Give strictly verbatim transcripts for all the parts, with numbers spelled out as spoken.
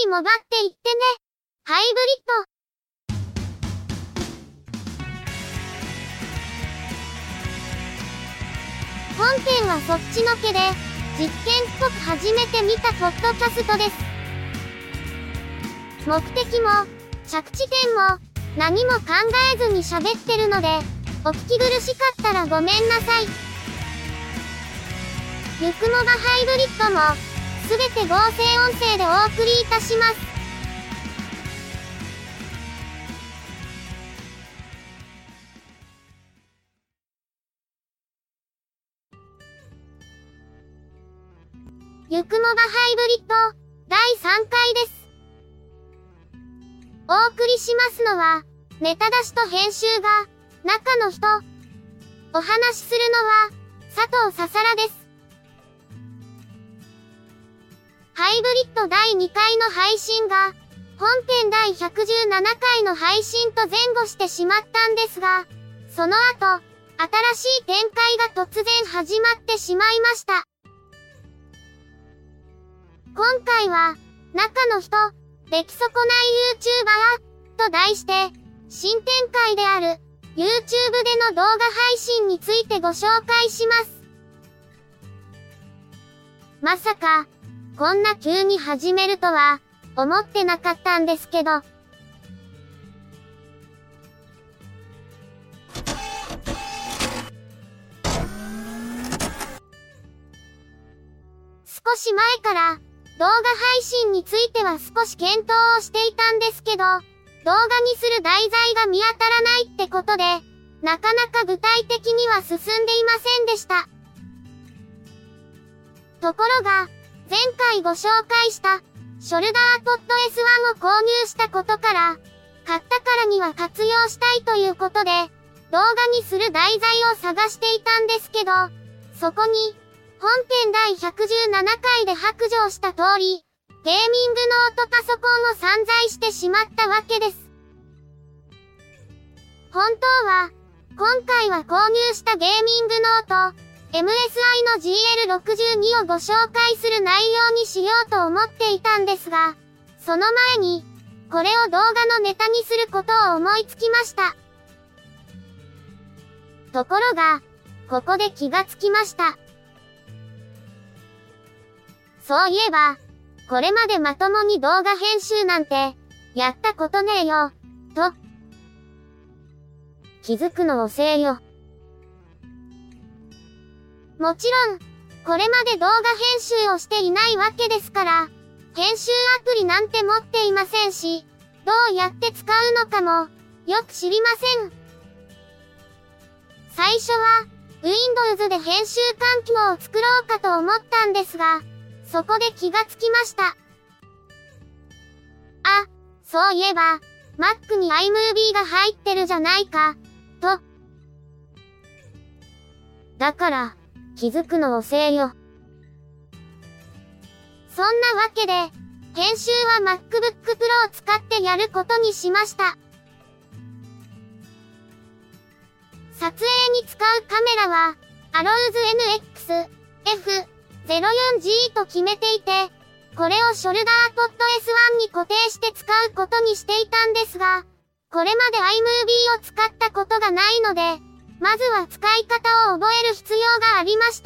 にもがっていってね。ハイブリッド。本編はそっちのけで、実験っぽく初めて見たポッドキャストです。目的も、着地点も、何も考えずに喋ってるので、お聞き苦しかったらごめんなさい。ゆくもばハイブリッドも、すべて合成音声でお送りいたします。ゆくもばハイブリッド、だいさんかいです。お送りしますのは、ネタ出しと編集が、中の人。お話しするのは、佐藤ささらです。ハイブリッドだいにかいの配信が、本編だいひゃくじゅうななかいの配信と前後してしまったんですが、その後、新しい展開が突然始まってしまいました。今回は、中の人、出来損ない YouTuber と題して、新展開である YouTube での動画配信についてご紹介します。まさか、こんな急に始めるとは、思ってなかったんですけど。少し前から、動画配信については少し検討をしていたんですけど、動画にする題材が見当たらないってことで、なかなか具体的には進んでいませんでした。ところが、前回ご紹介した、ショルダーポッド エスワン を購入したことから、買ったからには活用したいということで、動画にする題材を探していたんですけど、そこに、本編だいひゃくじゅうななかいで白状した通り、ゲーミングノートパソコンを散財してしまったわけです。本当は、今回は購入したゲーミングノート、エムエスアイ の ジーエルろくじゅうに をご紹介する内容にしようと思っていたんですが、その前に、これを動画のネタにすることを思いつきました。ところが、ここで気がつきました。そういえば、これまでまともに動画編集なんて、やったことねえよ、と。気づくの遅えよ。もちろん、これまで動画編集をしていないわけですから、編集アプリなんて持っていませんし、どうやって使うのかも、よく知りません。最初は、Windows で編集環境を作ろうかと思ったんですが、そこで気がつきました。あ、そういえば、Mac に iMovie が入ってるじゃないか、と。だから、気づくの遅えよ。そんなわけで、編集は MacBook Pro を使ってやることにしました。撮影に使うカメラは、アローズ エヌエックス エフゼロよんジー と決めていて、これをショルダーポッド エスワン に固定して使うことにしていたんですが、これまで iMovie を使ったことがないので、まずは使い方を覚える必要がありました。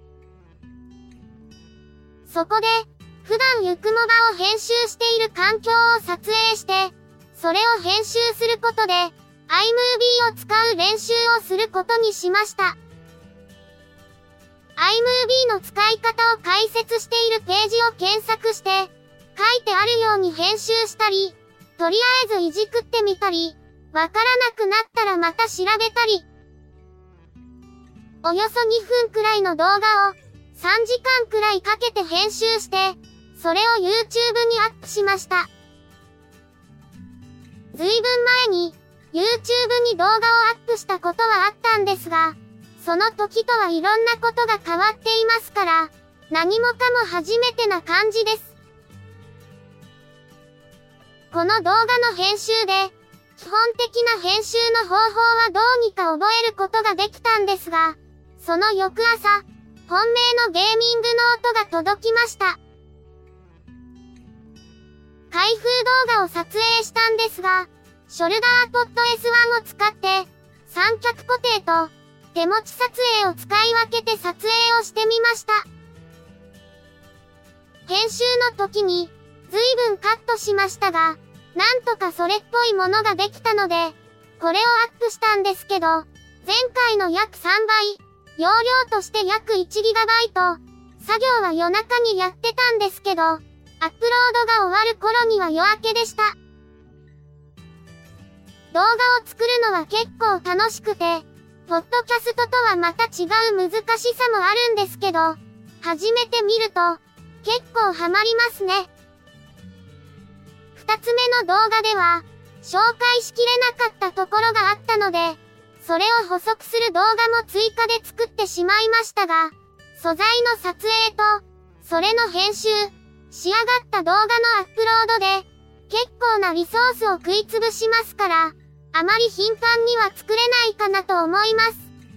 そこで、普段ゆくもばを編集している環境を撮影して、それを編集することで、iMovie を使う練習をすることにしました。iMovie の使い方を解説しているページを検索して、書いてあるように編集したり、とりあえずいじくってみたり、わからなくなったらまた調べたり、およそにふんくらいの動画をさんじかんくらいかけて編集して、それを YouTube にアップしました。ずいぶん前に YouTube に動画をアップしたことはあったんですが、その時とはいろんなことが変わっていますから、何もかも初めてな感じです。この動画の編集で、基本的な編集の方法はどうにか覚えることができたんですが、その翌朝、本命のゲーミングノートが届きました。 開封動画を撮影したんですが、ショルダーポッド エスワン を使って、三脚固定と手持ち撮影を使い分けて撮影をしてみました。編集の時に随分カットしましたが、なんとかそれっぽいものができたので、これをアップしたんですけど、前回の約さんばい、容量として約 いちギガバイト、作業は夜中にやってたんですけど、アップロードが終わる頃には夜明けでした。動画を作るのは結構楽しくて、ポッドキャストとはまた違う難しさもあるんですけど、初めて見ると、結構ハマりますね。二つ目の動画では、紹介しきれなかったところがあったので、それを補足する動画も追加で作ってしまいましたが、素材の撮影と、それの編集、仕上がった動画のアップロードで、結構なリソースを食いつぶしますから、あまり頻繁には作れないかなと思います。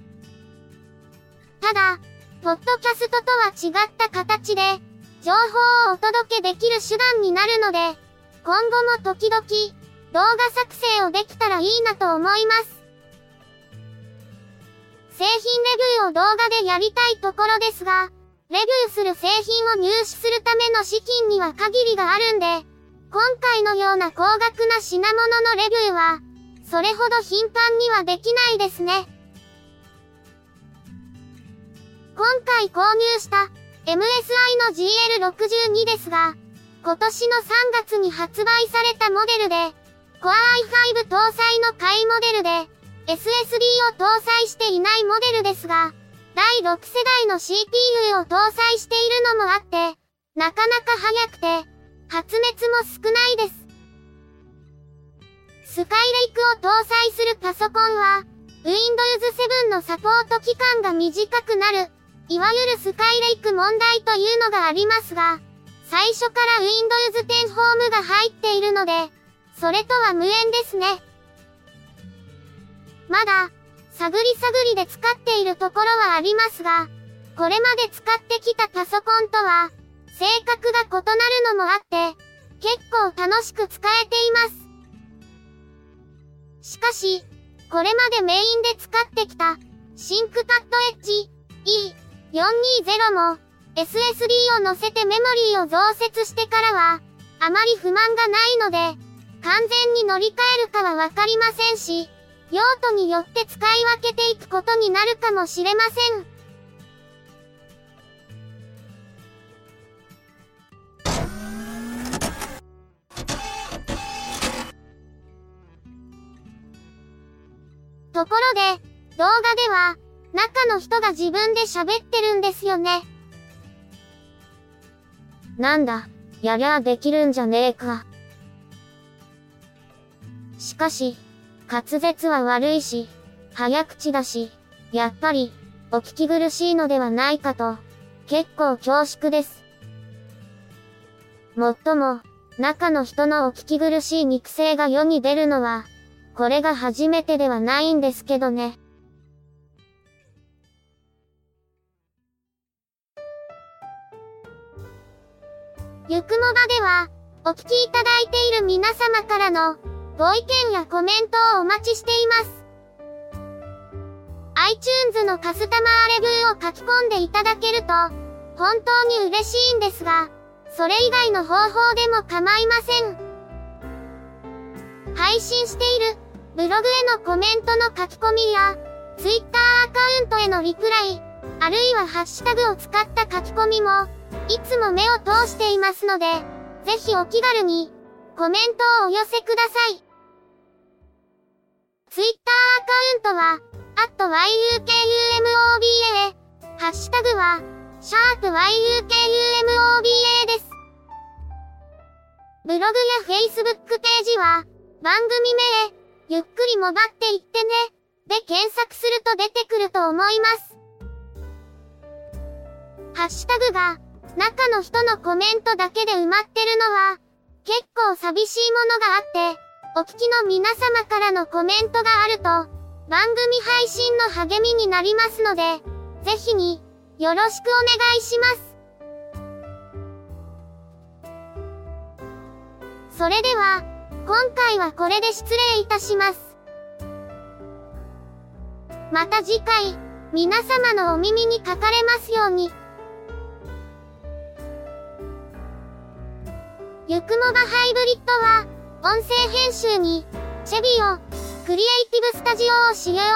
ただ、ポッドキャストとは違った形で、情報をお届けできる手段になるので、今後も時々、動画作成をできたらいいなと思います。製品レビューを動画でやりたいところですが、レビューする製品を入手するための資金には限りがあるんで、今回のような高額な品物のレビューは、それほど頻繁にはできないですね。今回購入した エムエスアイ の ジーエルろくじゅうに ですが、今年のさんがつに発売されたモデルで、Core アイファイブ 搭載の下位モデルで、エスエスディー を搭載していないモデルですが、だいろく世代の シーピーユー を搭載しているのもあって、なかなか速くて、発熱も少ないです。スカイレイクを搭載するパソコンは、ウィンドウズセブン のサポート期間が短くなる、いわゆるスカイレイク問題というのがありますが、最初から ウィンドウズテンホームが入っているので、それとは無縁ですね。まだ、探り探りで使っているところはありますが、これまで使ってきたパソコンとは、性格が異なるのもあって、結構楽しく使えています。しかし、これまでメインで使ってきた、シンクパッドエッジ イーよんにーゼロ も、エスエスディー を載せてメモリーを増設してからは、あまり不満がないので、完全に乗り換えるかはわかりませんし、用途によって使い分けていくことになるかもしれません。ところで、動画では、中の人が自分で喋ってるんですよね。なんだ、やりゃあできるんじゃねえか。しかし、滑舌は悪いし、早口だし、やっぱり、お聞き苦しいのではないかと、結構恐縮です。もっとも、中の人のお聞き苦しい肉声が世に出るのは、これが初めてではないんですけどね。ゆくもばでは、お聞きいただいている皆様からの、ご意見やコメントをお待ちしています。iTunes のカスタマーレビューを書き込んでいただけると、本当に嬉しいんですが、それ以外の方法でも構いません。配信している、ブログへのコメントの書き込みや、Twitter アカウントへのリプライ、あるいはハッシュタグを使った書き込みも、いつも目を通していますので、ぜひお気軽に、コメントをお寄せください。Twitter アカウントは、アットワイユーケーユーエムオービーエー、ハッシュタグは、シャープ ワイユーケーユーエムオービーエー です。ブログや Facebook ページは、番組名、ゆっくりもばっていってね、で検索すると出てくると思います。ハッシュタグが、中の人のコメントだけで埋まってるのは、結構寂しいものがあって、お聞きの皆様からのコメントがあると、番組配信の励みになりますので、ぜひに、よろしくお願いします。 それでは、今回はこれで失礼いたします。また次回、皆様のお耳にかかれますように。ゆくもばハイブリッドは、音声編集に、チェビオ、クリエイティブスタジオを使用。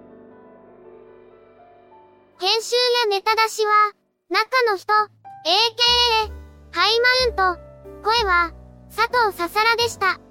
編集やネタ出しは、中の人、エーケーエー、ハイマウント、声は、佐藤ささらでした。